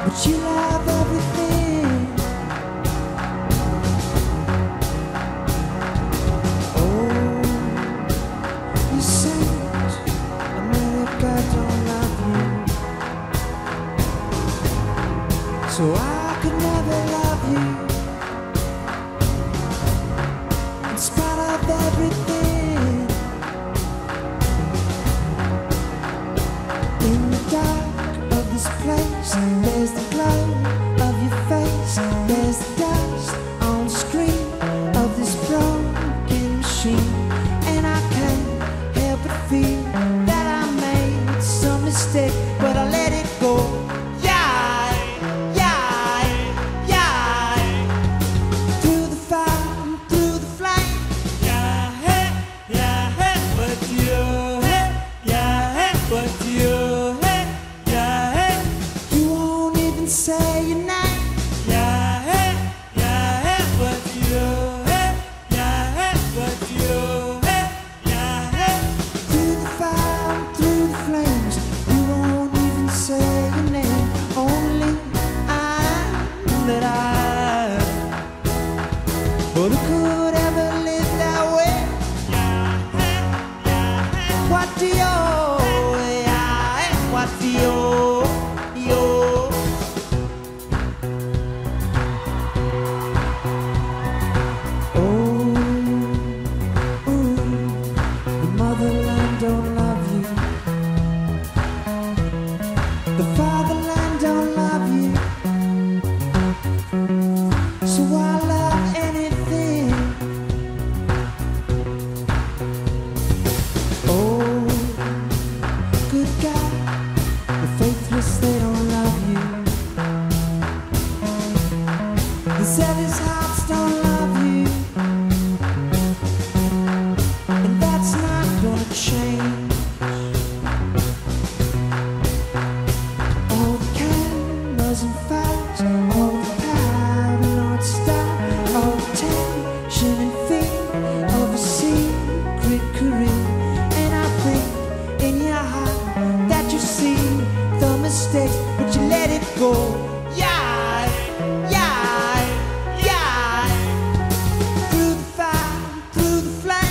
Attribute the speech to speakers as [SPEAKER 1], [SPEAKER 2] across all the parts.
[SPEAKER 1] but you love everything. Oh, you said America don't love you, so I could never love you. In spite of everything, in the dark of this place, there's the glow of your face. There's the dust on the screen of this broken machine, and I can't help but feel that I made some mistake, but I let it go. Say your name.
[SPEAKER 2] But you,
[SPEAKER 1] Through the fire, through the flames, you won't even say your name. Only I know that but who could ever live that way? What do you, what do you? Don't love you. The fatherland don't love you. So I love anything. Oh, good God, the faithless, they don't love you. The zealous hearts don't love you. And that's not gonna change. All the cameras and fires, all the paranoid style, all the tension and fear of a secret career. And I think in your heart that you see the mistakes, but you let it go. Through the fire, through the flame.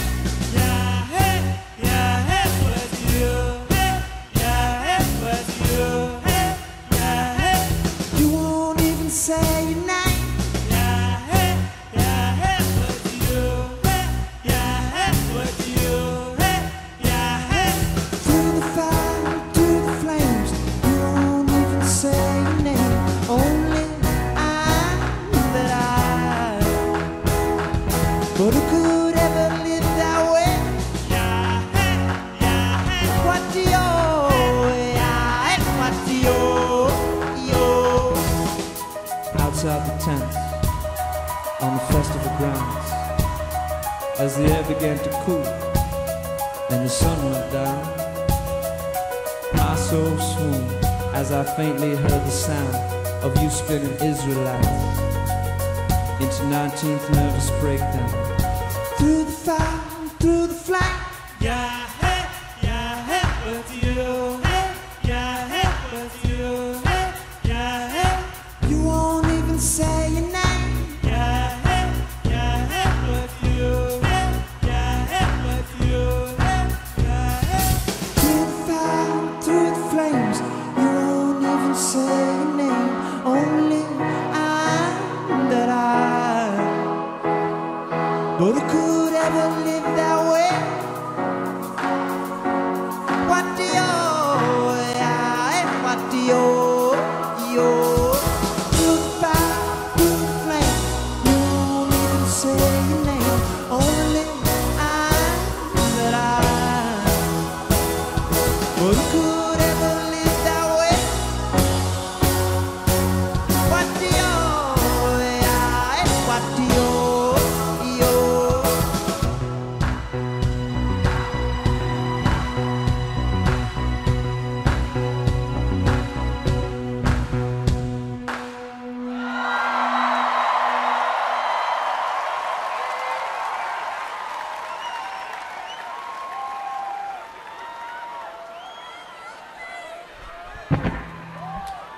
[SPEAKER 1] You won't even say your name. Through the fire, through the flames, you won't even say your name. Only I know that but who could ever live that way? What do you, what do you? Outside the tent, on the festival grounds, as the air began to cool and the sun went down, my soul swooned as I faintly heard the sound of you spinning Israelites into 19th nervous breakdown. Through the fire, through the flame.
[SPEAKER 2] but you,
[SPEAKER 1] You won't even say your name.
[SPEAKER 2] but you,
[SPEAKER 1] Through the fire, through the flames, you won't even say your name. Only I know that but who could